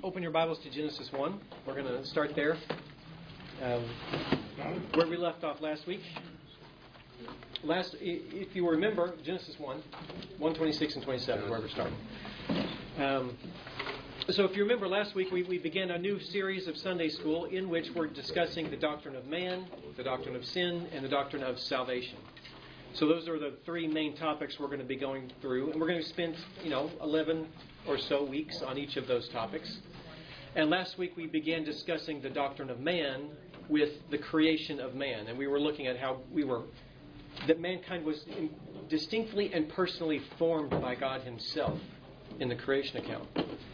open your Bibles to Genesis 1. We're going to start there, where we left off last week. If you remember, Genesis 1, 26 and 27, where we're starting. So if you remember, last week we began a new series of Sunday school in which we're discussing the doctrine of man, the doctrine of sin, and the doctrine of salvation. So those are the three main topics we're going to be going through, and we're going to spend 11 or so weeks on each of those topics. And last week we began discussing the doctrine of man with the creation of man, and we were looking at how that mankind was distinctly and personally formed by God Himself in the creation account.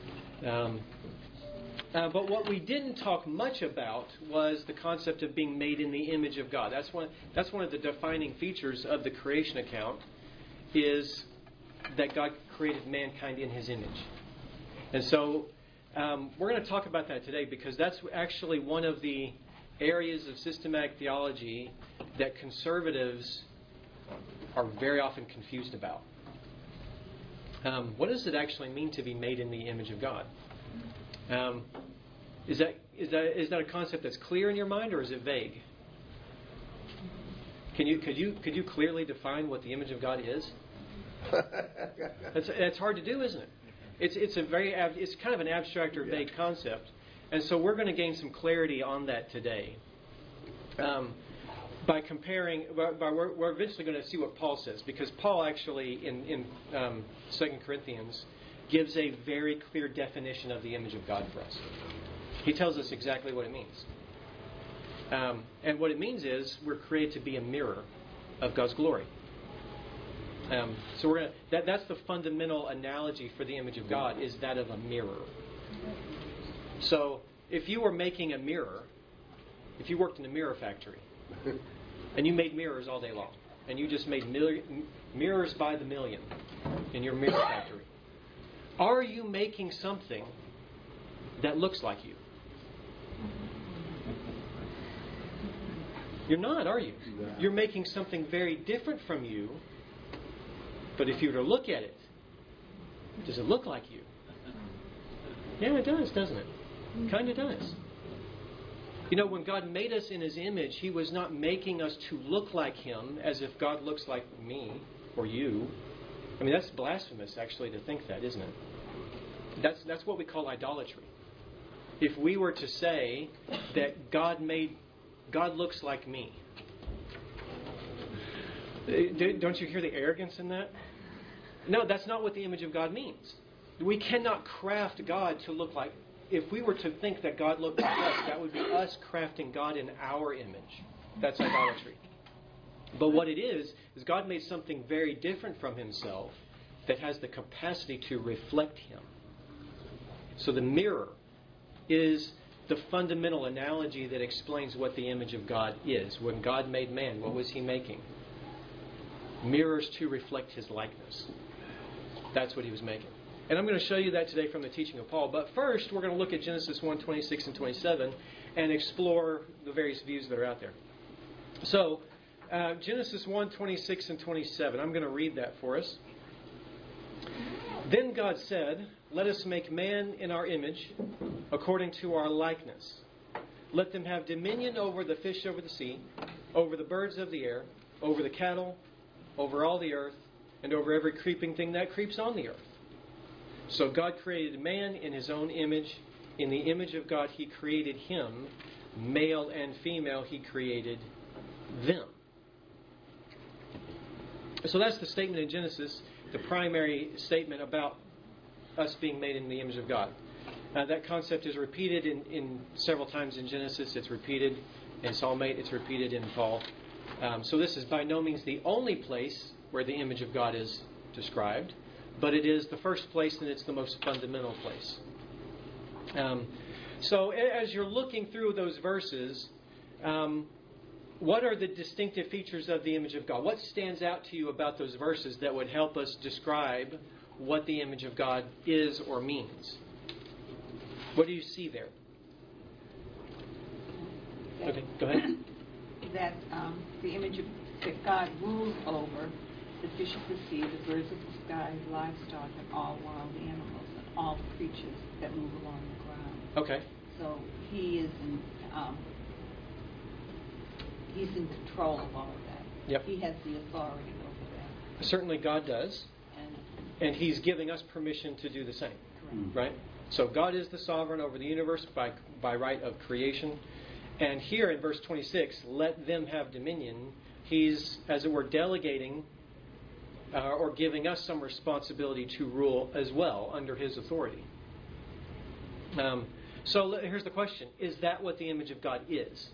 But what we didn't talk much about was the concept of being made in the image of God. That's one of the defining features of the creation account, is that God created mankind in His image. And so we're going to talk about that today, because that's actually one of the areas of systematic theology that conservatives are very often confused about. What does it actually mean to be made in the image of God? Is that a concept that's clear in your mind, or is it vague? Could you clearly define what the image of God is? That's hard to do, isn't it? It's kind of an abstract or vague concept, and so we're going to gain some clarity on that today. By comparing, we're eventually going to see what Paul says, because Paul actually in 2 Corinthians gives a very clear definition of the image of God for us. He tells us exactly what it means. And what it means is we're created to be a mirror of God's glory. So that's the fundamental analogy for the image of God, is that of a mirror. So if you were making a mirror, if you worked in a mirror factory, and you made mirrors all day long, and you just made mirrors by the million in your mirror factory, are you making something that looks like you? You're not, are you? You're making something very different from you, but if you were to look at it, does it look like you? Yeah, it does, doesn't it? Kind of does. When God made us in His image, He was not making us to look like Him as if God looks like me or you. I mean, that's blasphemous, actually, to think that, isn't it? That's what we call idolatry. If we were to say that God looks like me, don't you hear the arrogance in that? No, that's not what the image of God means. We cannot craft God to look like. If we were to think that God looked like us, that would be us crafting God in our image. That's idolatry. But what it is God made something very different from Himself that has the capacity to reflect Him. So the mirror is the fundamental analogy that explains what the image of God is. When God made man, what was He making? Mirrors to reflect His likeness. That's what He was making. And I'm going to show you that today from the teaching of Paul. But first, we're going to look at Genesis 1, 26 and 27 and explore the various views that are out there. So, Genesis 1, 26 and 27. I'm going to read that for us. Then God said, "Let us make man in our image, according to our likeness. Let them have dominion over the fish over the sea, over the birds of the air, over the cattle, over all the earth, and over every creeping thing that creeps on the earth." So God created man in His own image. In the image of God He created him. Male and female He created them. So that's the statement in Genesis, the primary statement about us being made in the image of God. That concept is repeated in several times in Genesis. It's repeated in Psalm 8. It's repeated in Paul. So this is by no means the only place where the image of God is described, but it is the first place, and it's the most fundamental place. So as you're looking through those verses, what are the distinctive features of the image of God? What stands out to you about those verses that would help us describe what the image of God is or means? What do you see there? Okay, go ahead. That the image of that God rules over the fish of the sea, the birds of the sky, livestock, and all wild animals, and all creatures that move along the ground. Okay. So he is he's in control of all of that. Yep. He has the authority over that. Certainly God does. And He's giving us permission to do the same. Correct. Right? So God is the sovereign over the universe by right of creation. And here in verse 26, let them have dominion. He's, as it were, delegating or giving us some responsibility to rule as well under His authority. So here's the question. Is that what the image of God is?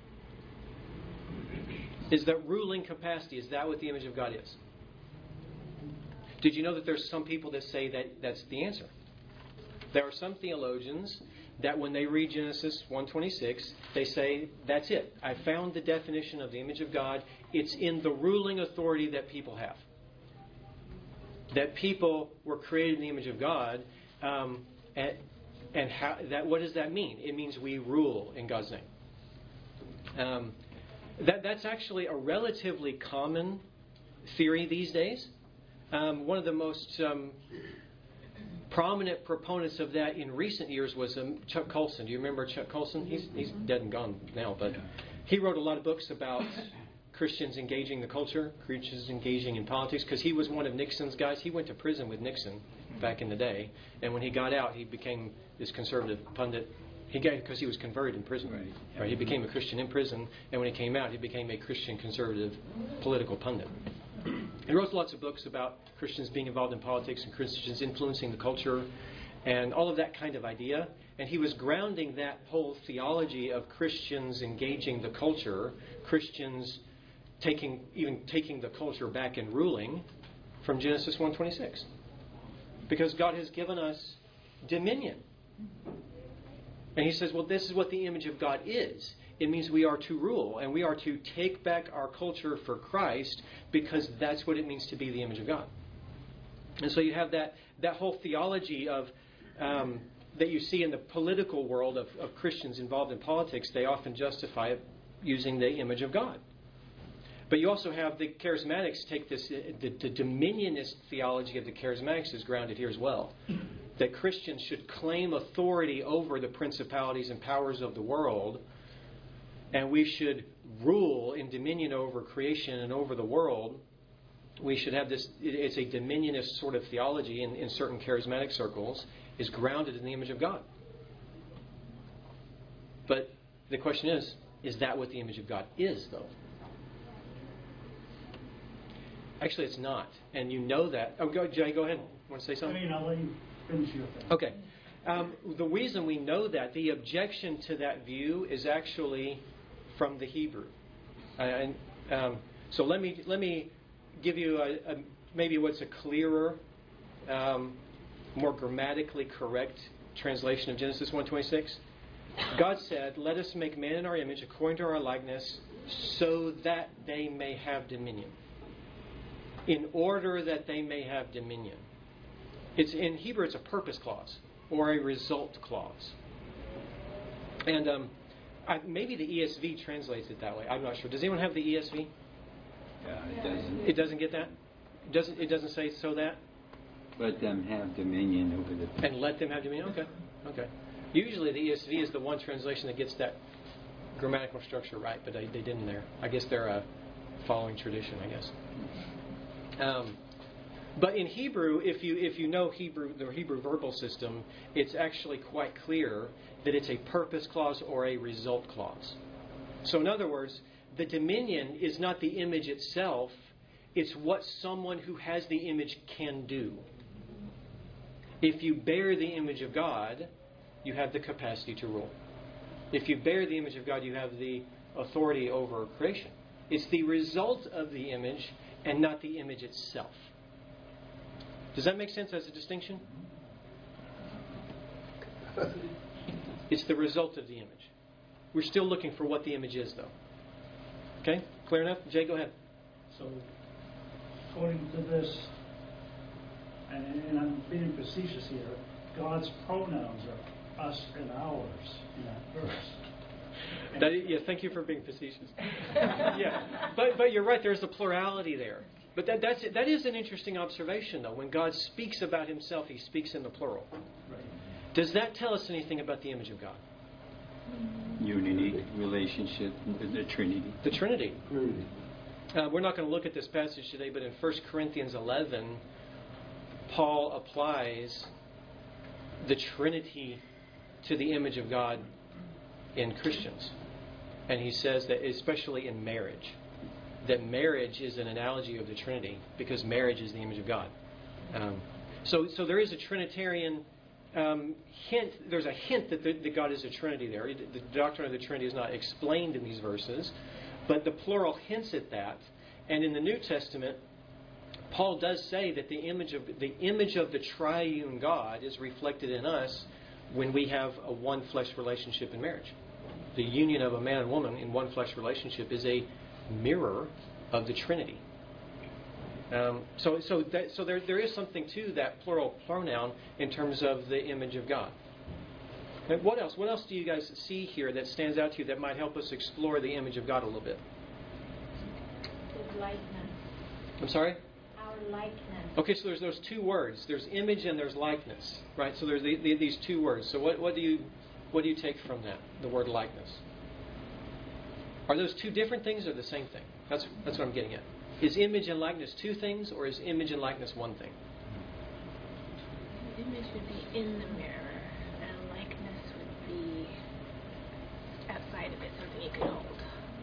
Is that ruling capacity, is that what the image of God is? Did you know that there's some people that say that that's the answer? There are some theologians that when they read Genesis 1:26, they say, that's it. I found the definition of the image of God. It's in the ruling authority that people have. That people were created in the image of God. And how, what does that mean? It means we rule in God's name. That's actually a relatively common theory these days. One of the most prominent proponents of that in recent years was Chuck Colson. Do you remember Chuck Colson? He's dead and gone now, but he wrote a lot of books about Christians engaging the culture, Christians engaging in politics, because he was one of Nixon's guys. He went to prison with Nixon back in the day, and when he got out, he became this conservative pundit. Because he was converted in prison. Right. He became a Christian in prison, and when he came out, he became a Christian conservative political pundit. He wrote lots of books about Christians being involved in politics and Christians influencing the culture and all of that kind of idea. And he was grounding that whole theology of Christians engaging the culture, Christians taking the culture back and ruling from Genesis 1:26. Because God has given us dominion. And he says, well, this is what the image of God is. It means we are to rule, and we are to take back our culture for Christ, because that's what it means to be the image of God. And so you have that whole theology of that you see in the political world of Christians involved in politics. They often justify it using the image of God. But you also have the charismatics take this, the dominionist theology of the charismatics is grounded here as well. That Christians should claim authority over the principalities and powers of the world, and we should rule in dominion over creation and over the world. We should have this, it's a dominionist sort of theology in certain charismatic circles, is grounded in the image of God. But the question is that what the image of God is, though? Actually, it's not. And you know that. Oh, Jay, go ahead. Want to say something? I'll let you finish your thing. Okay. The reason we know that, the objection to that view is actually from the Hebrew. So let me give you maybe what's a clearer, more grammatically correct translation of Genesis 1:26. God said, "Let us make man in our image, according to our likeness, so that they may have dominion." In order that they may have dominion. It's in Hebrew, it's a purpose clause or a result clause. And maybe the ESV translates it that way. I'm not sure. Does anyone have the ESV? Yeah, it doesn't. It doesn't get that? It doesn't say so that? Let them have dominion over the people. And let them have dominion? Okay. Usually the ESV is the one translation that gets that grammatical structure right, but they didn't there. I guess they're a following tradition, I guess. But in Hebrew, if you know Hebrew, the Hebrew verbal system, it's actually quite clear that it's a purpose clause or a result clause. So in other words, the dominion is not the image itself, it's what someone who has the image can do. If you bear the image of God, you have the capacity to rule. If you bear the image of God, you have the authority over creation. It's the result of the image and not the image itself. Does that make sense as a distinction? It's the result of the image. We're still looking for what the image is, though. Okay? Clear enough? Jay, go ahead. So, according to this, and I'm being facetious here, God's pronouns are us and ours in that verse. Thank you for being facetious. Yeah, but you're right. There's a plurality there. But that is an interesting observation, though. When God speaks about Himself, He speaks in the plural. Right. Does that tell us anything about the image of God? Unity, relationship, the Trinity. The Trinity. We're not going to look at this passage today, but in 1 Corinthians 11, Paul applies the Trinity to the image of God in Christians. And he says that especially in marriage, that marriage is an analogy of the Trinity because marriage is the image of God. So there is a Trinitarian hint. There's a hint that God is a Trinity there. The doctrine of the Trinity is not explained in these verses, but the plural hints at that. And in the New Testament, Paul does say that the image of the triune God is reflected in us when we have a one flesh relationship in marriage. The union of a man and woman in one flesh relationship is a mirror of the Trinity. So there is something to that plural pronoun in terms of the image of God. And what else? What else do you guys see here that stands out to you that might help us explore the image of God a little bit? His likeness. I'm sorry? Our likeness. Okay, so there's those two words. There's image and there's likeness, right? So there's these two words. So what do you take from that? The word likeness. Are those two different things or the same thing? That's what I'm getting at. Is image and likeness two things, or is image and likeness one thing? Image would be in the mirror, and likeness would be outside of it, something you can hold.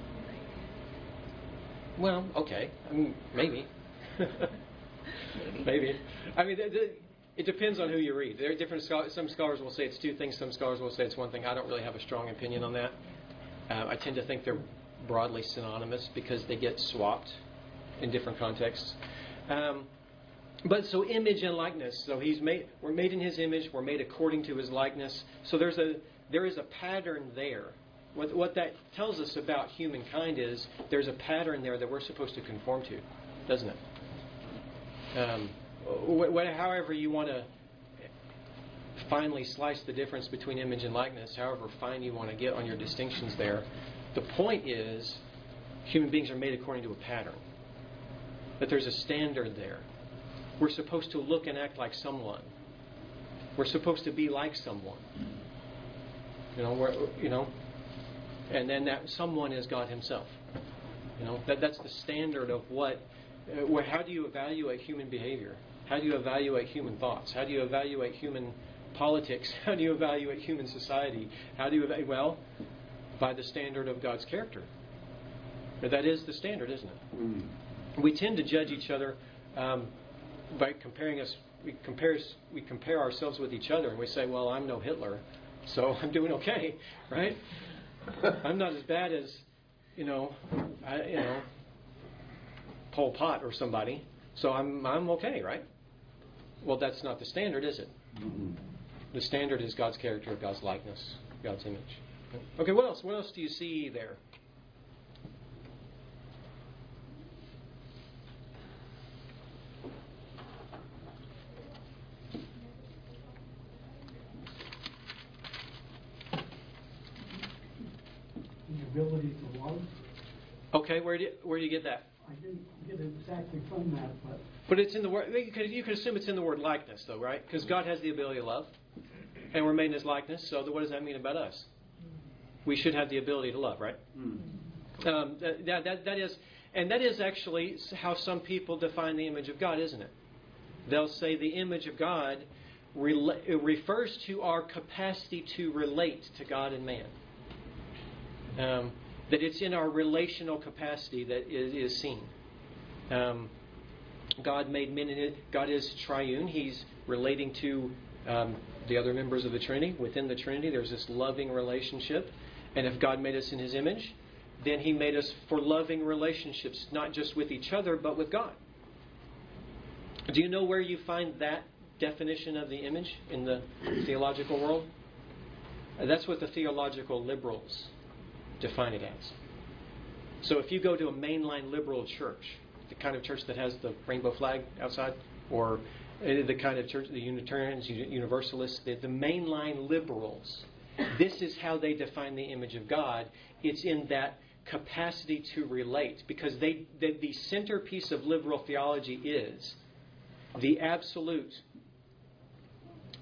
Well, okay. I mean, maybe. Maybe. I mean, it depends on who you read. There are different scholars. Some scholars will say it's two things. Some scholars will say it's one thing. I don't really have a strong opinion on that. I tend to think they're broadly synonymous because they get swapped in different contexts. But so image and likeness. So we're made in His image. We're made according to His likeness. So there is a pattern there. What that tells us about humankind is there's a pattern there that we're supposed to conform to, doesn't it? However you want to finely slice the difference between image and likeness, however fine you want to get on your distinctions there, the point is human beings are made according to a pattern. That there's a standard there. We're supposed to look and act like someone. We're supposed to be like someone. And then that someone is God Himself. That's the standard of how do you evaluate human behavior? How do you evaluate human thoughts? How do you evaluate human politics? How do you evaluate human society? Well, by the standard of God's character. That is the standard, isn't it? Mm. We tend to judge each other by comparing us. We compare ourselves with each other, and we say, "Well, I'm no Hitler, so I'm doing okay, right? I'm not as bad as, Pol Pot or somebody, so I'm okay, right?" Well, that's not the standard, is it? Mm-hmm. The standard is God's character, God's likeness, God's image. Okay, what else? What else do you see there? The ability to love. Okay, where do you get that? I didn't get it exactly from that, but it's in the word. You could assume it's in the word likeness, though, right? Because God has the ability to love, and we're made in His likeness. So what does that mean about us? We should have the ability to love, right? That is actually how some people define the image of God, isn't it? They'll say the image of God refers to our capacity to relate to God and man. That it's in our relational capacity that it is seen. God made men in it. God is triune. He's relating to the other members of the Trinity. Within the Trinity, there's this loving relationship. And if God made us in His image, then He made us for loving relationships, not just with each other, but with God. Do you know where you find that definition of the image in the theological world? That's what the theological liberals define it as. So if you go to a mainline liberal church, the kind of church that has the rainbow flag outside, or the kind of church, the Unitarians, Universalists, the mainline liberals, this is how they define the image of God. It's in that capacity to relate, because the centerpiece of liberal theology is the absolute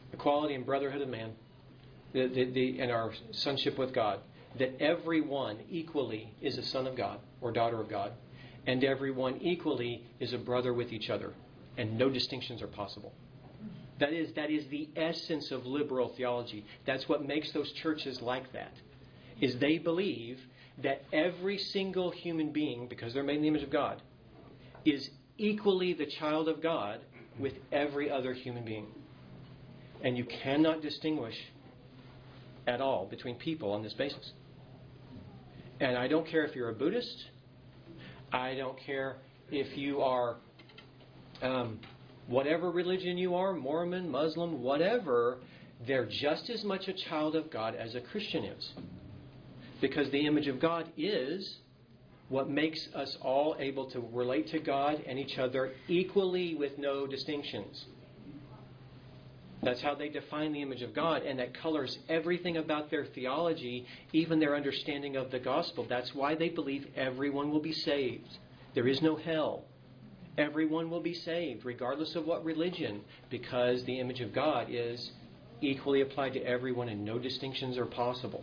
equality and brotherhood of man, and our sonship with God, that everyone equally is a son of God or daughter of God, and everyone equally is a brother with each other, and no distinctions are possible. That is the essence of liberal theology. That's what makes those churches like that, is they believe that every single human being, because they're made in the image of God, is equally the child of God with every other human being. And you cannot distinguish at all between people on this basis. And I don't care if you're a Buddhist. I don't care if you are whatever religion you are, Mormon, Muslim, whatever, they're just as much a child of God as a Christian is. Because the image of God is what makes us all able to relate to God and each other equally with no distinctions. That's how they define the image of God, and that colors everything about their theology, even their understanding of the gospel. That's why they believe everyone will be saved. There is no hell. Everyone will be saved, regardless of what religion, because the image of God is equally applied to everyone and no distinctions are possible.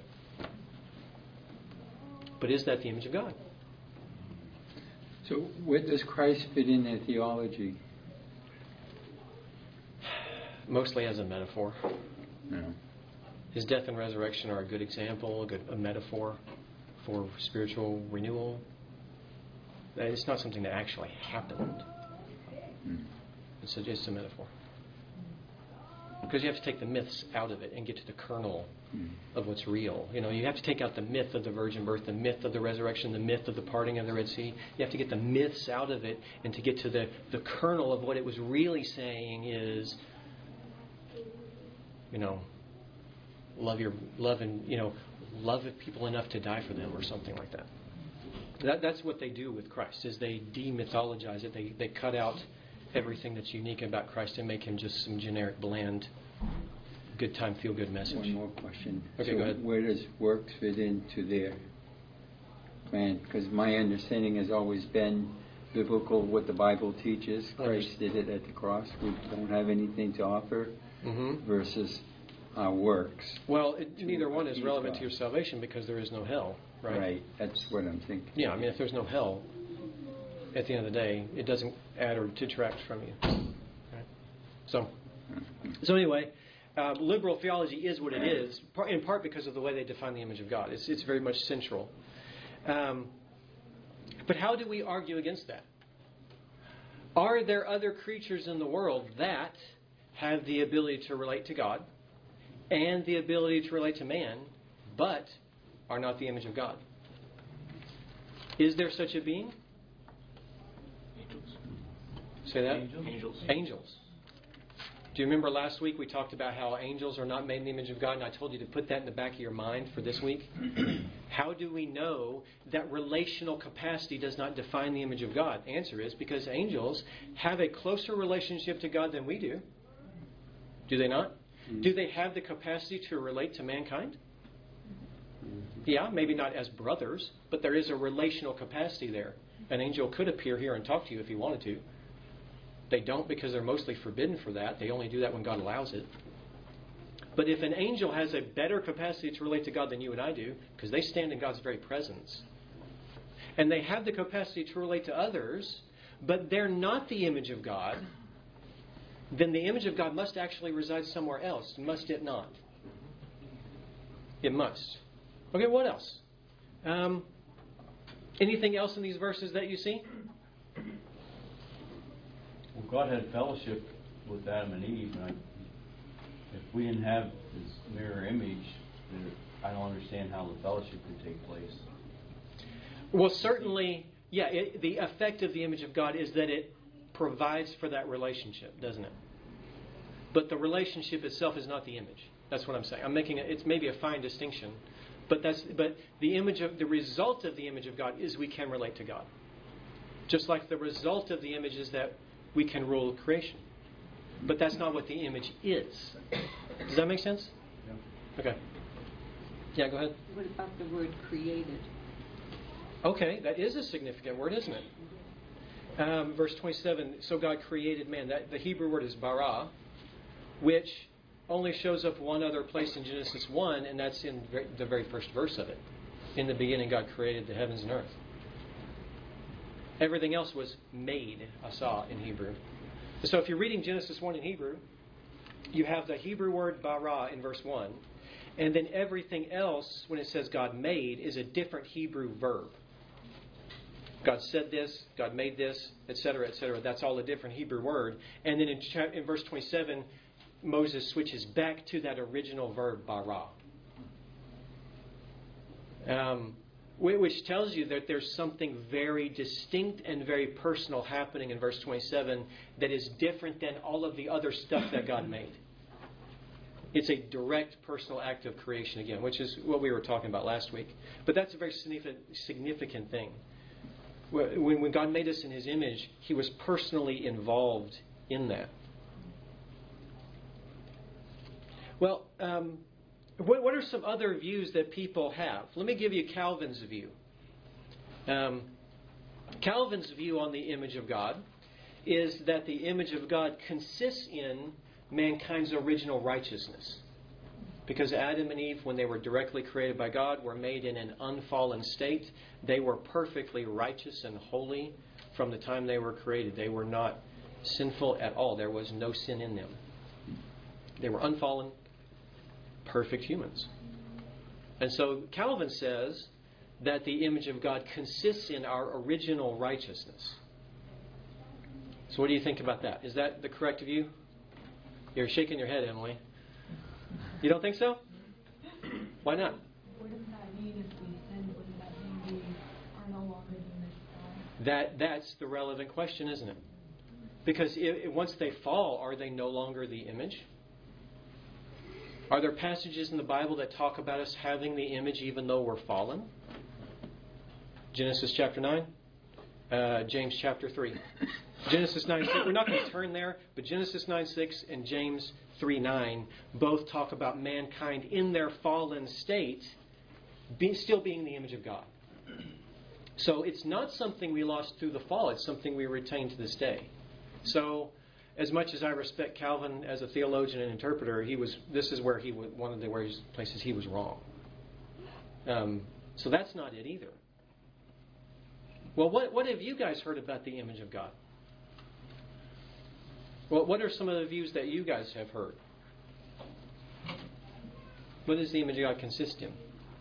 But is that the image of God? So where does Christ fit in their theology? Mostly as a metaphor. No. His death and resurrection are a good example, a metaphor for spiritual renewal. It's not something that actually happened. It's a metaphor. Because you have to take the myths out of it and get to the kernel of what's real. You know, you have to take out the myth of the virgin birth, the myth of the resurrection, the myth of the parting of the Red Sea. You have to get the myths out of it and to get to the kernel of what it was really saying is, you know, love people enough to die for them or something like that. That's what they do with Christ, is they demythologize it. They cut out everything that's unique about Christ and make him just some generic, bland, good time, feel good message. One more question. Okay, so go ahead. Where does works fit into their plan? Because my understanding has always been biblical, what the Bible teaches. Christ did it at the cross. We don't have anything to offer versus our works. Well, neither one is relevant to your salvation because there is no hell, right? Right. That's what I'm thinking. Yeah, I mean, if there's no hell, at the end of the day, it doesn't add or detract from you. Right? So anyway, liberal theology is what it is, in part because of the way they define the image of God. It's very much central. But how do we argue against that? Are there other creatures in the world that have the ability to relate to God and the ability to relate to man, but are not the image of God? Is there such a being? Say that? Angels. Do you remember last week we talked about how angels are not made in the image of God, and I told you to put that in the back of your mind for this week? How do we know that relational capacity does not define the image of God? Answer is because angels have a closer relationship to God than we do. Do they not? Do they have the capacity to relate to mankind? Yeah, maybe not as brothers, but there is a relational capacity there. An angel could appear here and talk to you if he wanted to. They don't because they're mostly forbidden for that. They only do that when God allows it. But if an angel has a better capacity to relate to God than you and I do, because they stand in God's very presence, and they have the capacity to relate to others, but they're not the image of God, then the image of God must actually reside somewhere else, must it not? It must. Okay, what else? Anything else in these verses that you see? Well, God had fellowship with Adam and Eve, and if we didn't have His mirror image, then I don't understand how the fellowship could take place. Well, certainly, yeah, the effect of the image of God is that it provides for that relationship, doesn't it? But the relationship itself is not the image. That's what I'm saying. I'm making it's maybe a fine distinction, but the result of the image of God is we can relate to God. Just like the result of the image is that we can rule creation. But that's not what the image is. Does that make sense? Yeah. Okay. Yeah, go ahead. What about the word created? Okay, that is a significant word, isn't it? Verse 27, so God created man. The Hebrew word is bara, which only shows up one other place in Genesis 1, and that's in the very first verse of it. In the beginning, God created the heavens and earth. Everything else was made, asa, in Hebrew. So if you're reading Genesis 1 in Hebrew, you have the Hebrew word bara in verse 1, and then everything else, when it says God made, is a different Hebrew verb. God said this, God made this, etc., etc. That's all a different Hebrew word. And then in verse 27, Moses switches back to that original verb, bara. Which tells you that there's something very distinct and very personal happening in verse 27 that is different than all of the other stuff that God made. It's a direct personal act of creation again, which is what we were talking about last week. But that's a very significant thing. When God made us in His image, He was personally involved in that. Well, what are some other views that people have? Let me give you Calvin's view. Calvin's view on the image of God is that the image of God consists in mankind's original righteousness. Because Adam and Eve, when they were directly created by God, were made in an unfallen state. They were perfectly righteous and holy from the time they were created. They were not sinful at all. There was no sin in them. They were unfallen, perfect humans. And so Calvin says that the image of God consists in our original righteousness. So what do you think about that? Is that the correct view? You're shaking your head, Emily. You don't think so? Why not? What does that mean if we sin? What does that mean we are no longer the image of God? That's the relevant question, isn't it? Because once they fall, are they no longer the image? Are there passages in the Bible that talk about us having the image even though we're fallen? Genesis chapter 9, James chapter 3. Genesis 9:6. We're not going to turn there, but Genesis 9:6 and James 3:9 both talk about mankind in their fallen state still being the image of God. So it's not something we lost through the fall. It's something we retain to this day. So as much as I respect Calvin as a theologian and interpreter, this is where one of the places he was wrong. So that's not it either. Well, what have you guys heard about the image of God? Well, what are some of the views that you guys have heard? What does the image of God consist in?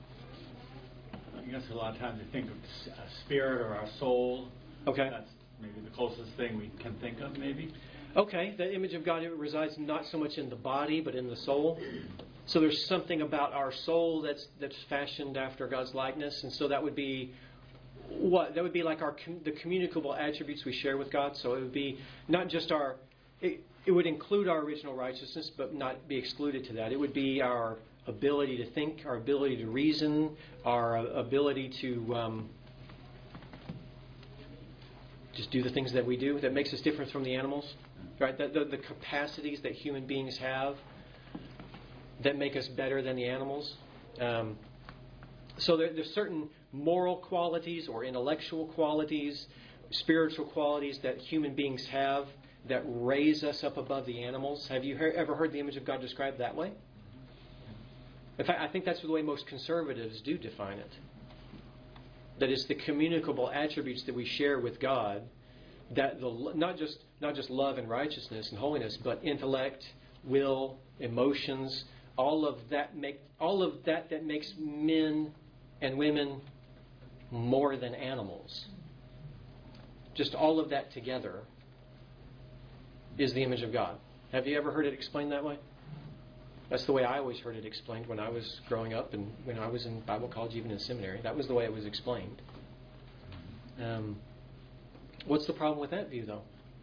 I guess a lot of times we think of spirit or our soul. Okay. That's maybe the closest thing we can think of, maybe. Okay, the image of God resides not so much in the body, but in the soul. So there's something about our soul that's fashioned after God's likeness, and so that would be what? That would be like the communicable attributes we share with God. So it would be not just it would include our original righteousness, but not be excluded to that. It would be our ability to think, our ability to reason, our ability to just do the things that we do that makes us different from the animals. Right? The capacities that human beings have that make us better than the animals. So there's certain moral qualities or intellectual qualities, spiritual qualities that human beings have that raise us up above the animals. Have you ever heard the image of God described that way? In fact, I think that's the way most conservatives do define it. That is the communicable attributes that we share with God, that not just love and righteousness and holiness, but intellect, will, emotions, all of that makes men and women more than animals. Just all of that together is the image of God. Have you ever heard it explained that way? That's the way I always heard it explained when I was growing up and when I was in Bible college, even in seminary. That was the way it was explained. What's the problem with that view, though?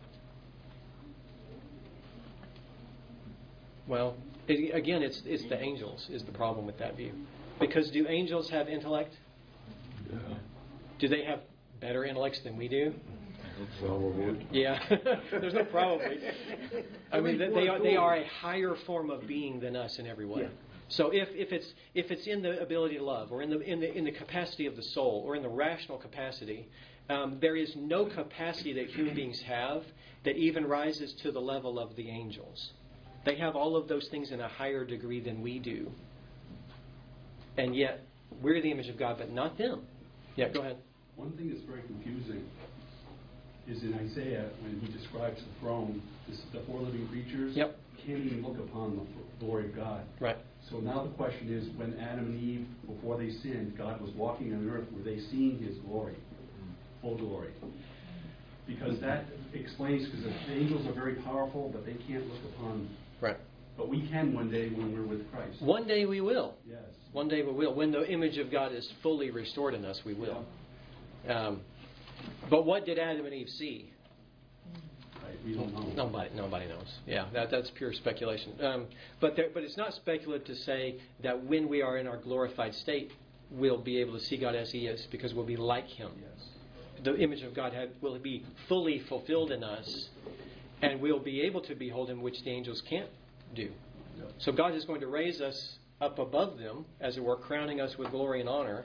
Well, again, it's the angels is the problem with that view. Because do angels have intellect? Yeah. Do they have better intellects than we do? Probably. Yeah, there's no probably. I mean, they are a higher form of being than us in every way. Yeah. So if it's in the ability to love, or in the capacity of the soul, or in the rational capacity, there is no capacity that human beings have that even rises to the level of the angels. They have all of those things in a higher degree than we do. And yet, we're the image of God, but not them. Yeah, go ahead. One thing that's very confusing is in Isaiah, when he describes the throne, the four living creatures can't even look upon the glory of God. Right. So now the question is, when Adam and Eve, before they sinned, God was walking on earth, were they seeing his glory, full glory? Because that explains, because the angels are very powerful, but they can't look upon. Right. But we can one day when we're with Christ. One day we will. Yes. One day we will. When the image of God is fully restored in us, we will. Yeah. But what did Adam and Eve see? Right. We don't know. Nobody knows. Yeah, that's pure speculation. But it's not speculative to say that when we are in our glorified state, we'll be able to see God as He is, because we'll be like Him. Yes. The image of God will be fully fulfilled in us, and we'll be able to behold Him, which the angels can't do. Yep. So God is going to raise us up above them, as it were, crowning us with glory and honor.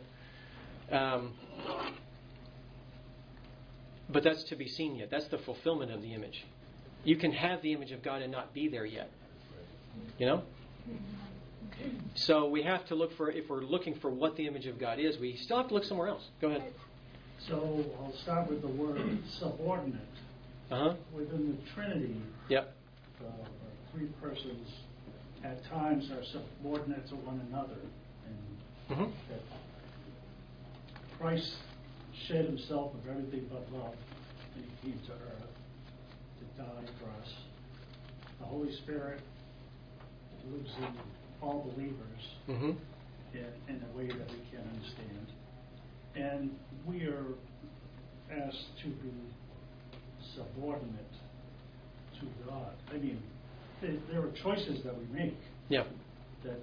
But that's to be seen yet. That's the fulfillment of the image. You can have the image of God and not be there yet. You know? So we have to look for, if we're looking for what the image of God is, we still have to look somewhere else. Go ahead. So I'll start with the word subordinate. Within the Trinity, Yep. Three persons at times are subordinate to one another. And that Christ shed himself of everything but love, and he came to earth to die for us. The Holy Spirit lives in all believers in a way that we can understand. And we are asked to be subordinate to God. I mean, there are choices that we make. Yeah. That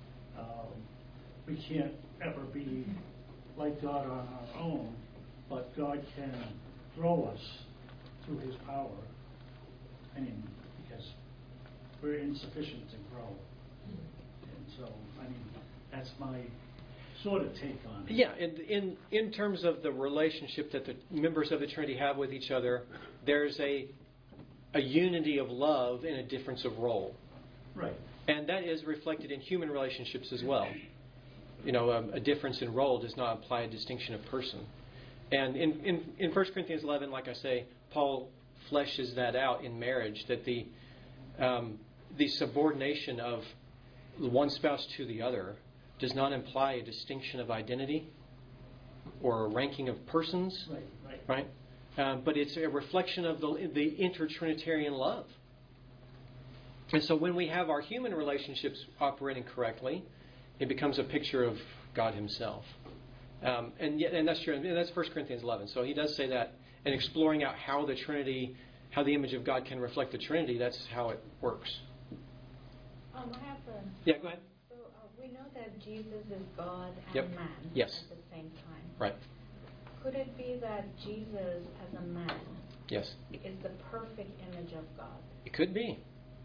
we can't ever be like God on our own, but God can grow us through His power. I mean, because we're insufficient to grow. And so, I mean, that's my sort of take on it. Yeah, in terms of the relationship that the members of the Trinity have with each other, there's a unity of love and a difference of role. Right. And that is reflected in human relationships as well. You know, a difference in role does not imply a distinction of person. And in 1 Corinthians 11, like I say, Paul fleshes that out in marriage, that the subordination of one spouse to the other does not imply a distinction of identity or a ranking of persons. Right? But it's a reflection of the inter-Trinitarian love. And so when we have our human relationships operating correctly, it becomes a picture of God Himself. And that's true. And that's 1 Corinthians 11. So he does say that. And exploring out how the Trinity, how the image of God can reflect the Trinity, that's how it works. I have a... Yeah, go ahead. So we know that Jesus is God and Yep. man Yes. at the same time. Right. Could it be that Jesus as a man Yes. is the perfect image of God? It could be.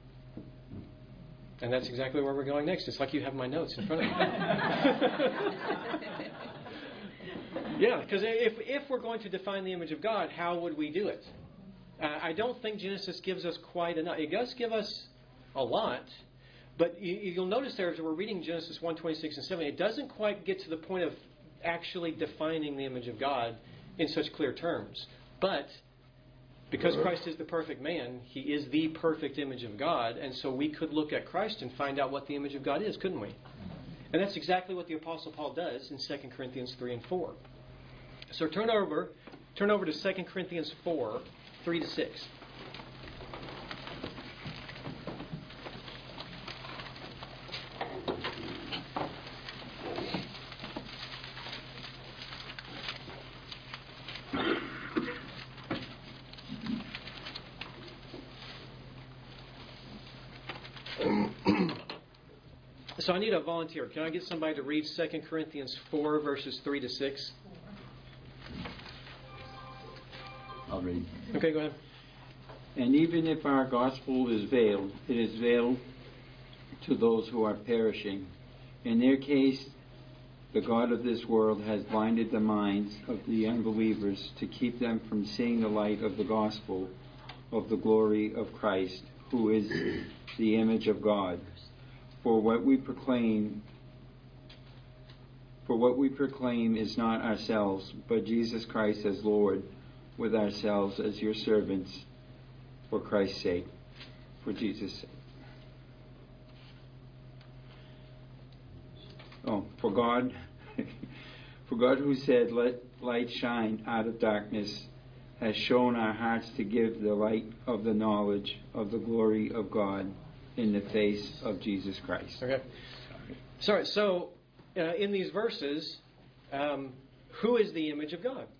And that's exactly where we're going next. It's like you have my notes in front of you. Yeah, because if we're going to define the image of God, how would we do it? I don't think Genesis gives us quite enough. It does give us a lot, but you'll notice there as we're reading Genesis 1:26 and 7, it doesn't quite get to the point of actually defining the image of God in such clear terms. But because Christ is the perfect man, He is the perfect image of God, and so we could look at Christ and find out what the image of God is, couldn't we? And that's exactly what the Apostle Paul does in 2 Corinthians 3 and 4. So turn over to 2 Corinthians 4, 3 to 6. So I need a volunteer. Can I get somebody to read 2 Corinthians 4, verses 3 to 6? I'll read. Okay, go ahead. And even if our gospel is veiled, it is veiled to those who are perishing. In their case, the God of this world has blinded the minds of the unbelievers to keep them from seeing the light of the gospel of the glory of Christ, who is the image of God. For what we proclaim is not ourselves, but Jesus Christ as Lord, with ourselves as your servants, for Christ's sake, for Jesus' sake. For God who said, "Let light shine out of darkness," has shown our hearts to give the light of the knowledge of the glory of God in the face of Jesus Christ. Okay. Sorry. So, in these verses, who is the image of God?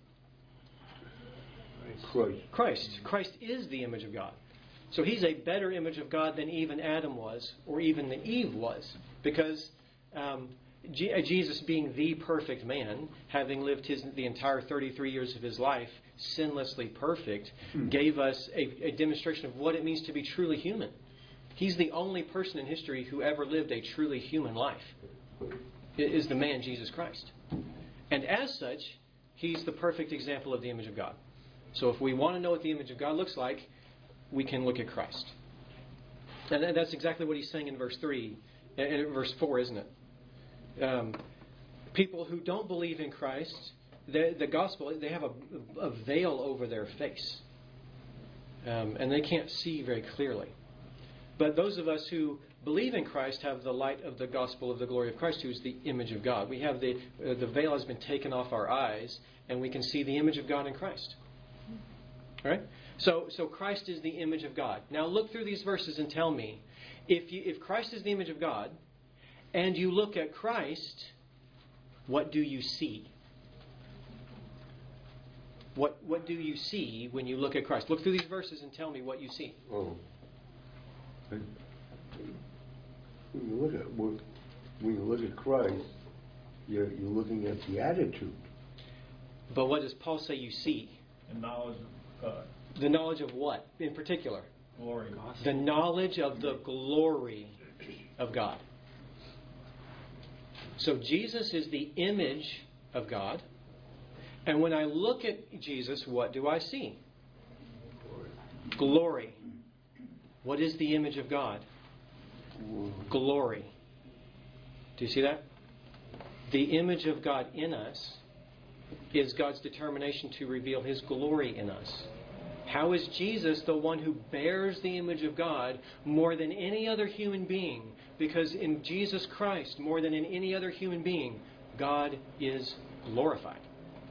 Christ. Christ is the image of God. So he's a better image of God than even Adam was, or even Eve was, because Jesus, being the perfect man, having lived the entire 33 years of his life sinlessly perfect, gave us a demonstration of what it means to be truly human. He's the only person in history who ever lived a truly human life. It is the man Jesus Christ. And as such, he's the perfect example of the image of God. So if we want to know what the image of God looks like, we can look at Christ. And that's exactly what he's saying in verse 3, and verse 4, isn't it? People who don't believe in Christ, the gospel, they have a veil over their face. And they can't see very clearly. But those of us who believe in Christ have the light of the gospel of the glory of Christ, who is the image of God. We have the veil has been taken off our eyes, and we can see the image of God in Christ. All right? So Christ is the image of God. Now look through these verses and tell me, if Christ is the image of God, and you look at Christ, what do you see? What do you see when you look at Christ? Look through these verses and tell me what you see. When you look at Christ, you're looking at the attitude. But what does Paul say you see? The knowledge of God. The knowledge of what in particular? Glory. The knowledge of the glory of God. So Jesus is the image of God. And when I look at Jesus, what do I see? Glory. What is the image of God? Glory. Do you see that? The image of God in us is God's determination to reveal His glory in us. How is Jesus the one who bears the image of God more than any other human being? Because in Jesus Christ, more than in any other human being, God is glorified.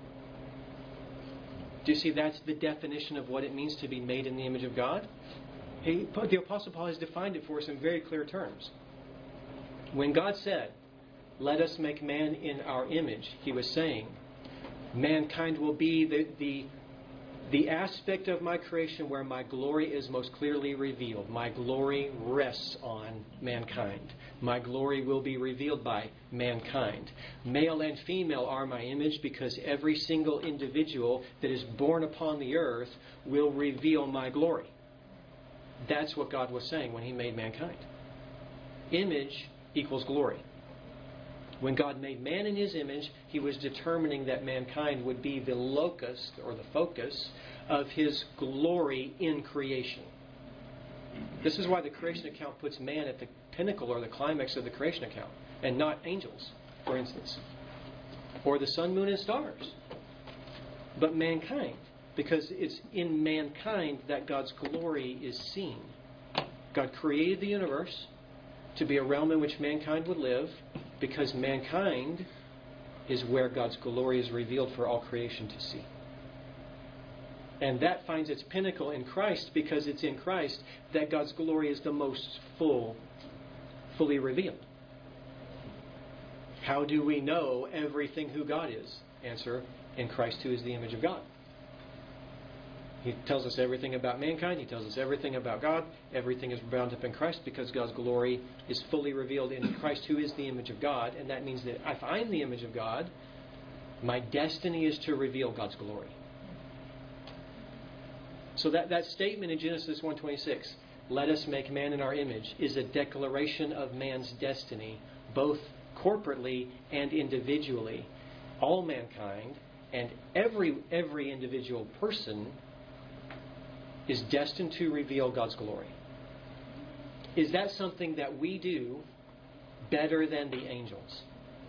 Do you see that's the definition of what it means to be made in the image of God? The Apostle Paul has defined it for us in very clear terms. When God said, "Let us make man in our image," He was saying, mankind will be the aspect of my creation where my glory is most clearly revealed. My glory rests on mankind. My glory will be revealed by mankind. Male and female are my image because every single individual that is born upon the earth will reveal my glory. That's what God was saying when He made mankind. Image equals glory. When God made man in His image, He was determining that mankind would be the locus or the focus of His glory in creation. This is why the creation account puts man at the pinnacle or the climax of the creation account, and not angels, for instance, or the sun, moon, and stars, but mankind, because it's in mankind that God's glory is seen. God created the universe to be a realm in which mankind would live, because mankind is where God's glory is revealed for all creation to see. And that finds its pinnacle in Christ, because it's in Christ that God's glory is the most fully revealed. How do we know everything who God is? Answer, in Christ, who is the image of God. He tells us everything about mankind. He tells us everything about God. Everything is bound up in Christ because God's glory is fully revealed in Christ, who is the image of God. And that means that if I'm the image of God, my destiny is to reveal God's glory. So that statement in Genesis 1:26, "Let us make man in our image," is a declaration of man's destiny, both corporately and individually. All mankind and every individual person is destined to reveal God's glory. Is that something that we do better than the angels?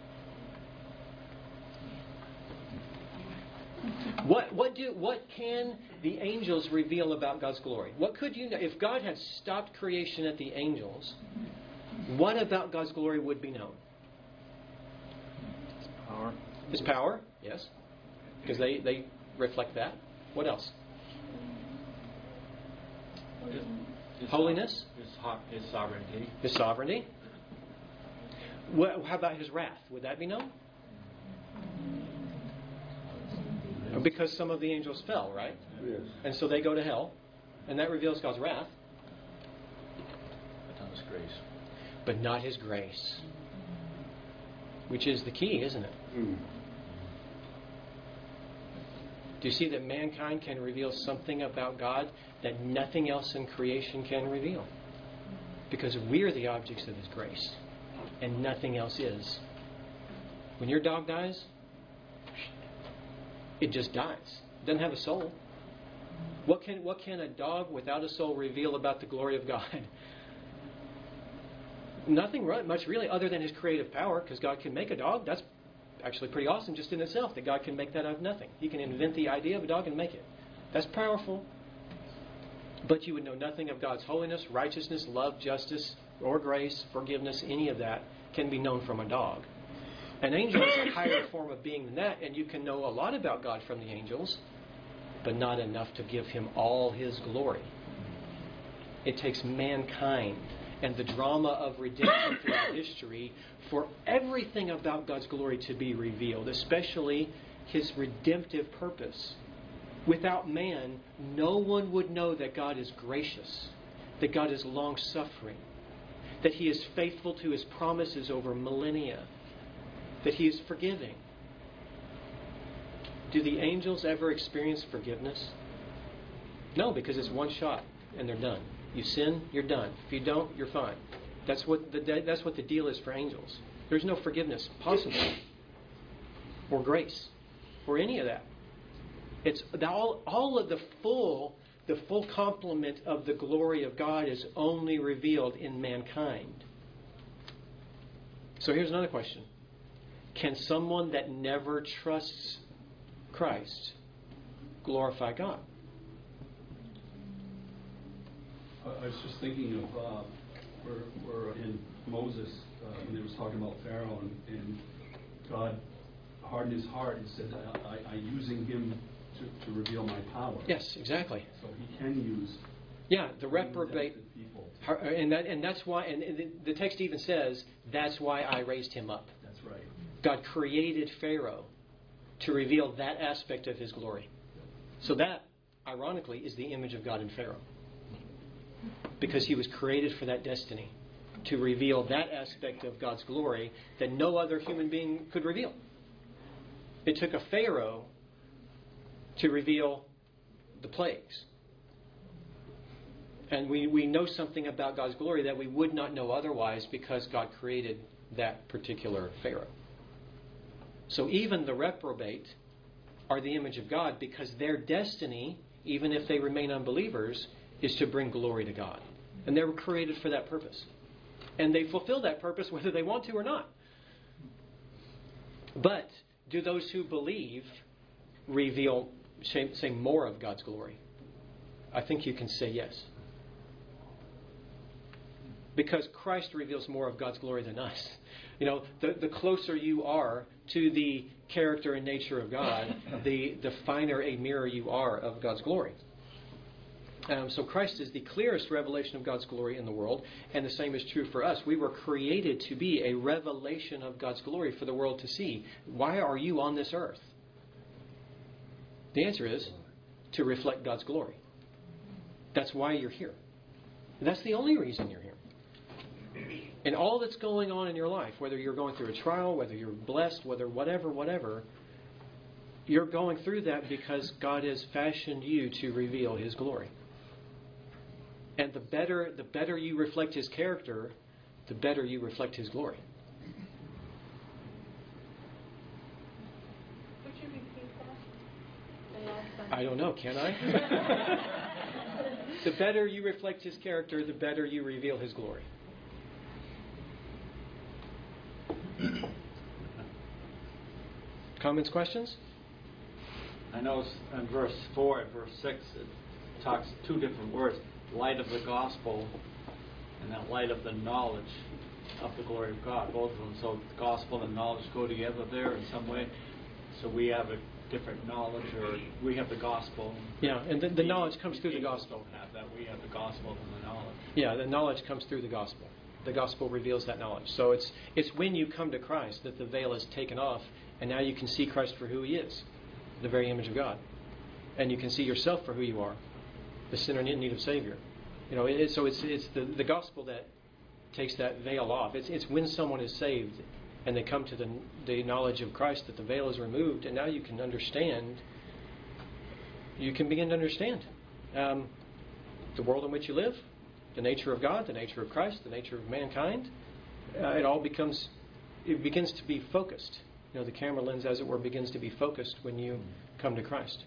What can the angels reveal about God's glory? What could you know if God had stopped creation at the angels? What about God's glory would be known? His power. His power, yes, because they reflect that. What else? Holiness. His sovereignty. His sovereignty. How about His wrath? Would that be known? Because some of the angels fell, right? Yes. And so they go to hell, and that reveals God's wrath. But not His grace. But not His grace. Which is the key, isn't it? Do you see that mankind can reveal something about God that nothing else in creation can reveal? Because we're the objects of His grace, and nothing else is. When your dog dies, it just dies. It doesn't have a soul. What can a dog without a soul reveal about the glory of God? Nothing much really, other than His creative power, because God can make a dog. That's actually pretty awesome just in itself, that God can make that out of nothing. He can invent the idea of a dog and make it. That's powerful. But you would know nothing of God's holiness, righteousness, love, justice, or grace, forgiveness. Any of that can be known from a dog. An angel is a higher form of being than that, and you can know a lot about God from the angels, but not enough to give Him all His glory. It takes mankind and the drama of redemption throughout history for everything about God's glory to be revealed, especially His redemptive purpose. Without man, no one would know that God is gracious, that God is long-suffering, that He is faithful to His promises over millennia, that He is forgiving. Do the angels ever experience forgiveness? No, because it's one shot and they're done. You sin, you're done. If you don't, you're fine. That's what the deal is for angels. There's no forgiveness possible, or grace, or any of that. It's all of the full complement of the glory of God is only revealed in mankind. So here's another question. Can someone that never trusts Christ glorify God? I was just thinking of where in Moses, when they was talking about Pharaoh, and God hardened his heart and said, I'm using him to reveal my power. Yes, exactly. So He can use the reprobate people. And that's why, and the text even says, that's why I raised him up. That's right. God created Pharaoh to reveal that aspect of His glory. So that, ironically, is the image of God in Pharaoh. Because he was created for that destiny, to reveal that aspect of God's glory that no other human being could reveal. It took a Pharaoh to reveal the plagues. And we know something about God's glory that we would not know otherwise because God created that particular Pharaoh. So even the reprobate are the image of God because their destiny, even if they remain unbelievers, is to bring glory to God. And they were created for that purpose. And they fulfill that purpose whether they want to or not. But do those who believe reveal, say more of God's glory? I think you can say yes. Because Christ reveals more of God's glory than us. You know, the closer you are to the character and nature of God, the finer a mirror you are of God's glory. So Christ is the clearest revelation of God's glory in the world, and the same is true for us. We were created to be a revelation of God's glory for the world to see. Why are you on this earth? The answer is to reflect God's glory. That's why you're here. That's the only reason you're here. And all that's going on in your life, whether you're going through a trial, whether you're blessed, whether whatever, you're going through that because God has fashioned you to reveal His glory. And the better you reflect His character, the better you reflect His glory. Would you repeat that? The last sentence. I don't know, can I? The better you reflect His character, the better you reveal His glory. Comments, questions? I know in verse 4 and verse 6 it talks two different words, light of the gospel and that light of the knowledge of the glory of God, both of them. So the gospel and knowledge go together there in some way. So we have a different knowledge, or we have the gospel. Yeah, and the knowledge comes through the gospel. Don't have that. We have the gospel and the knowledge. Yeah, the knowledge comes through the gospel. The gospel reveals that knowledge. So it's when you come to Christ that the veil is taken off, and now you can see Christ for who He is, the very image of God, and you can see yourself for who you are, the sinner in need of Savior. You know, it's the gospel that takes that veil off. It's when someone is saved and they come to the knowledge of Christ that the veil is removed, and now you can understand. You can begin to understand the world in which you live, the nature of God, the nature of Christ, the nature of mankind. It begins to be focused. You know, the camera lens, as it were, begins to be focused when you come to Christ.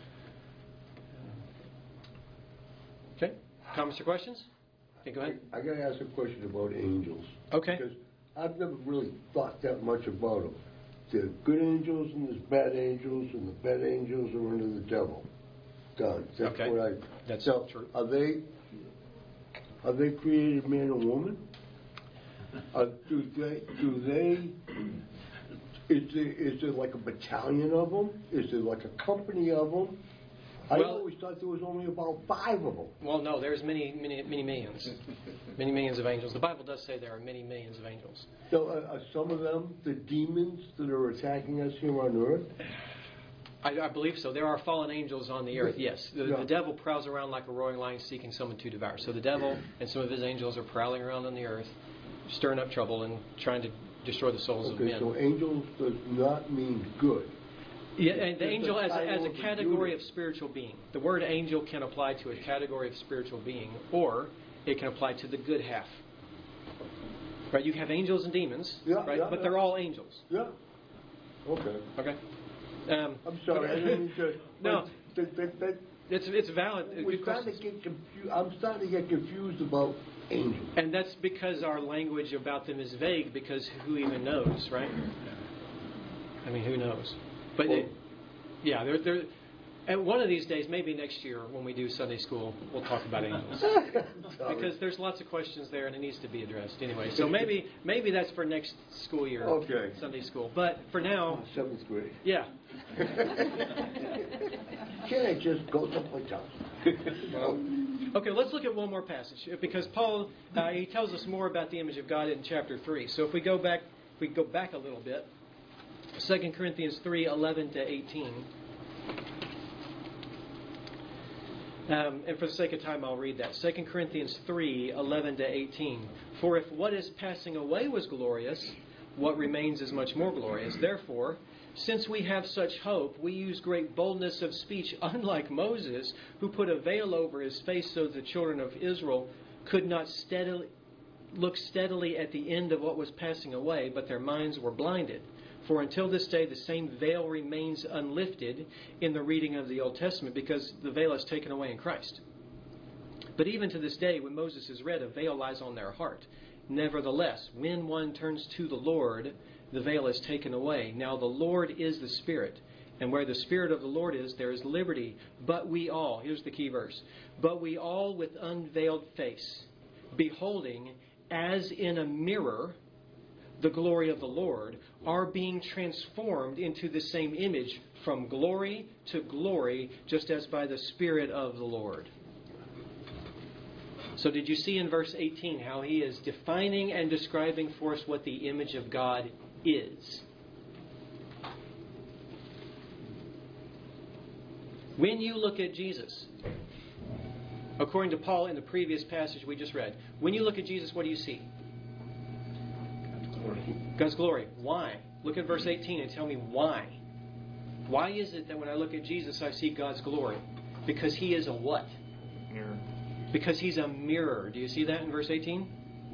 Okay, comments or questions? Okay, go ahead. I got to ask a question about angels. Okay. Because I've never really thought that much about them. There's good angels and there's bad angels, and the bad angels are under the devil. Done. That's okay. what That's so true. Are they created man and woman? Do they? Is there like a battalion of them? Is there like a company of them? I always thought there was only about 5 of them. Well, no, there's many millions. Many millions of angels. The Bible does say there are many millions of angels. So are some of them the demons that are attacking us here on earth? I believe so. There are fallen angels on the earth, yes. The devil prowls around like a roaring lion seeking someone to devour. So the devil and some of his angels are prowling around on the earth, stirring up trouble and trying to destroy the souls of men. So angels does not mean good. Yeah, and the angel as a category of spiritual being. The word angel can apply to a category of spiritual being, or it can apply to the good half. Right? You have angels and demons, right? But they're all angels. Yeah. Okay. Okay. I'm sorry. I didn't mean to. No. It's valid. We're starting to get confused. I'm starting to get confused about angels. And that's because our language about them is vague, because who even knows, right? I mean, who knows? But they're and one of these days, maybe next year when we do Sunday school, we'll talk about angels. Because there's lots of questions there and it needs to be addressed anyway. So maybe that's for next school year, Sunday school. But for now... 7th grade. Yeah. Can't I just go someplace else? Okay, let's look at one more passage. Because Paul, he tells us more about the image of God in chapter 3. So if we go back a little bit, 2 Corinthians 3, 11 to 18. And for the sake of time, I'll read that. 2 Corinthians 3, 11 to 18. For if what is passing away was glorious, what remains is much more glorious. Therefore, since we have such hope, we use great boldness of speech, unlike Moses, who put a veil over his face so the children of Israel could not look steadily at the end of what was passing away, but their minds were blinded. For until this day, the same veil remains unlifted in the reading of the Old Testament, because the veil is taken away in Christ. But even to this day, when Moses is read, a veil lies on their heart. Nevertheless, when one turns to the Lord, the veil is taken away. Now the Lord is the Spirit, and where the Spirit of the Lord is, there is liberty. But we all, here's the key verse, but we all with unveiled face, beholding as in a mirror the glory of the Lord, are being transformed into the same image from glory to glory, just as by the Spirit of the Lord. So did you see in verse 18 how he is defining and describing for us what the image of God is? When you look at Jesus, according to Paul in the previous passage we just read, when you look at Jesus, what do you see? God's glory. Why? Look at verse 18 and tell me why. Why is it that when I look at Jesus I see God's glory? Because he is a what? Mirror. Because he's a mirror. Do you see that in verse 18?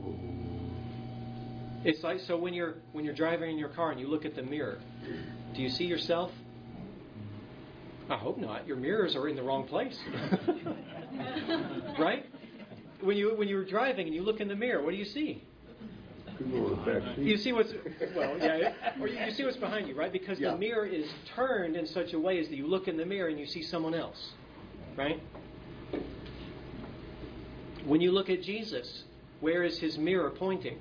It's like, so when you're driving in your car and you look at the mirror, do you see yourself? I hope not. Your mirrors are in the wrong place. Right? When you're driving and you look in the mirror, what do you see? You see what's or you see what's behind you, right? Because the mirror is turned in such a way as that you look in the mirror and you see someone else, right? When you look at Jesus, where is his mirror pointing?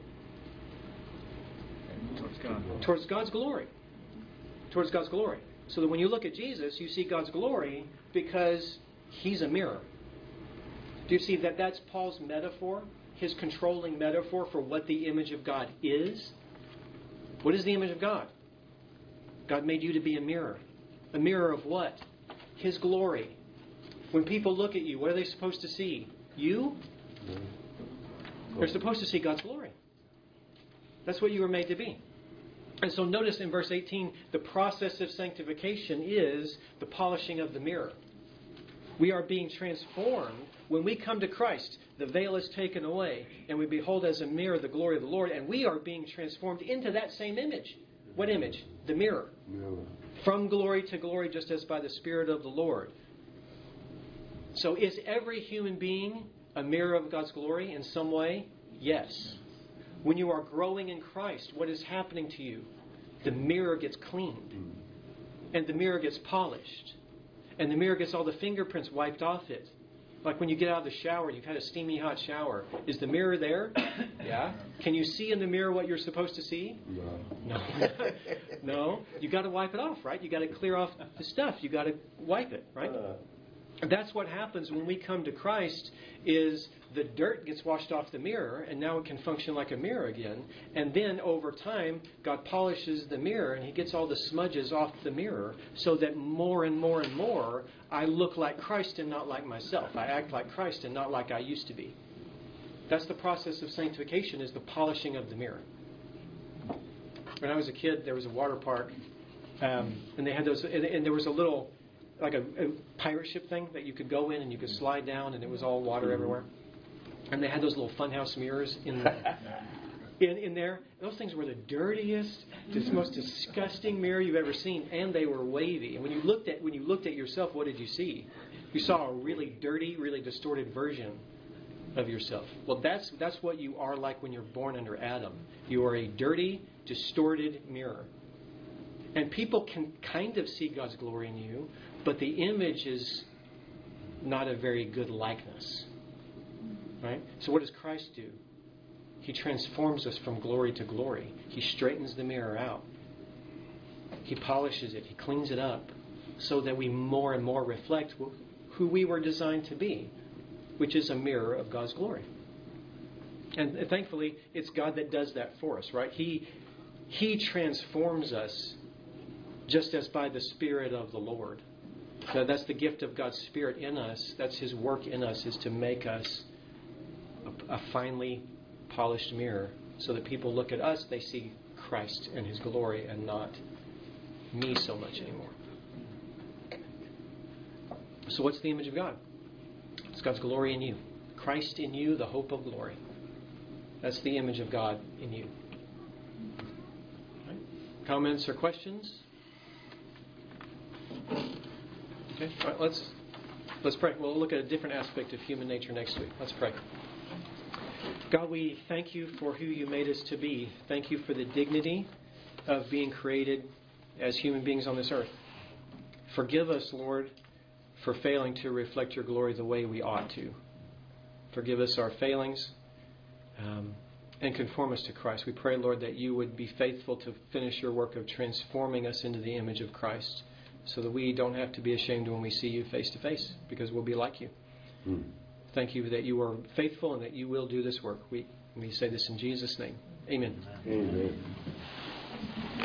Towards God's glory. Towards God's glory. So that when you look at Jesus, you see God's glory because he's a mirror. Do you see that that's Paul's metaphor? His controlling metaphor for what the image of God is? What is the image of God? God made you to be a mirror. A mirror of what? His glory. When people look at you, what are they supposed to see? You? They're supposed to see God's glory. That's what you were made to be. And so notice in verse 18, the process of sanctification is the polishing of the mirror. We are being transformed. When we come to Christ, the veil is taken away, and we behold as a mirror the glory of the Lord, and we are being transformed into that same image. What image? The mirror. From glory to glory, just as by the Spirit of the Lord. So is every human being a mirror of God's glory in some way? Yes. When you are growing in Christ, what is happening to you? The mirror gets cleaned. And the mirror gets polished. And the mirror gets all the fingerprints wiped off it. Like when you get out of the shower and you've had a steamy hot shower. Is the mirror there? Yeah. Can you see in the mirror what you're supposed to see? No. No. You got to wipe it off, right? You got to clear off the stuff. You got to wipe it, right? That's what happens when we come to Christ, is the dirt gets washed off the mirror, and now it can function like a mirror again. And then over time, God polishes the mirror, and he gets all the smudges off the mirror, so that more and more and more, I look like Christ and not like myself. I act like Christ and not like I used to be. That's the process of sanctification, is the polishing of the mirror. When I was a kid, there was a water park, and they had those, and there was a little, like a pirate ship thing that you could go in and you could slide down, and it was all water everywhere. And they had those little funhouse mirrors in there. Those things were the dirtiest, just most disgusting mirror you've ever seen, and they were wavy. And when you looked at yourself, what did you see? You saw a really dirty, really distorted version of yourself. Well, that's what you are like when you're born under Adam. You are a dirty, distorted mirror. And people can kind of see God's glory in you, but the image is not a very good likeness. Right? So what does Christ do? He transforms us from glory to glory. He straightens the mirror out. He polishes it. He cleans it up so that we more and more reflect who we were designed to be, which is a mirror of God's glory. And thankfully, it's God that does that for us, right? He transforms us just as by the Spirit of the Lord. So that's the gift of God's Spirit in us. That's his work in us, is to make us a finely polished mirror, so that people look at us, they see Christ and his glory and not me so much anymore. So what's the image of God? It's God's glory in you. Christ in you, the hope of glory. That's the image of God in you. Right. Comments or questions? Okay. All right, let's pray. We'll look at a different aspect of human nature next week. Let's pray. God, we thank you for who you made us to be. Thank you for the dignity of being created as human beings on this earth. Forgive us, Lord, for failing to reflect your glory the way we ought to. Forgive us our failings and conform us to Christ. We pray, Lord, that you would be faithful to finish your work of transforming us into the image of Christ, so that we don't have to be ashamed when we see you face to face, because we'll be like you. Thank you that you are faithful and that you will do this work. We say this in Jesus' name. Amen. Amen.